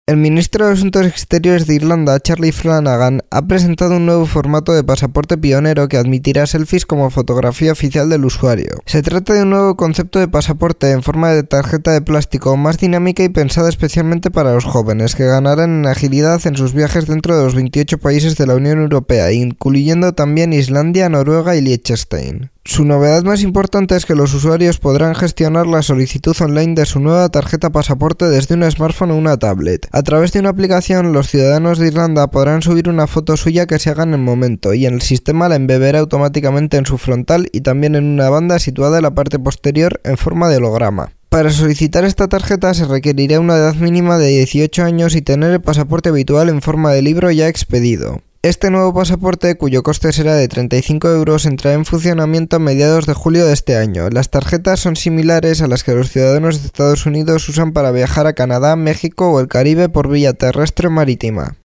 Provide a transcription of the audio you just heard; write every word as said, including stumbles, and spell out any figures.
El ministro de Asuntos Exteriores de Irlanda, Charlie Flanagan, ha presentado un nuevo formato de pasaporte pionero que admitirá selfies como fotografía oficial del usuario. Se trata de un nuevo concepto de pasaporte en forma de tarjeta de plástico más dinámica y pensada especialmente para los jóvenes, que ganarán en agilidad en sus viajes dentro de los veintiocho países de la Unión Europea, incluyendo también Islandia, Noruega y Liechtenstein. Su novedad más importante es que los usuarios podrán gestionar la solicitud online de su nueva tarjeta pasaporte desde un smartphone o una tablet. A través de una aplicación, los ciudadanos de Irlanda podrán subir una foto suya que se haga en el momento, y el sistema la embeberá automáticamente en su frontal y también en una banda situada en la parte posterior en forma de holograma. Para solicitar esta tarjeta se requerirá una edad mínima de dieciocho años y tener el pasaporte habitual en forma de libro ya expedido. Este nuevo pasaporte, cuyo coste será de treinta y cinco euros, entrará en funcionamiento a mediados de julio de este año. Las tarjetas son similares a las que los ciudadanos de Estados Unidos usan para viajar a Canadá, México o el Caribe por vía terrestre o marítima.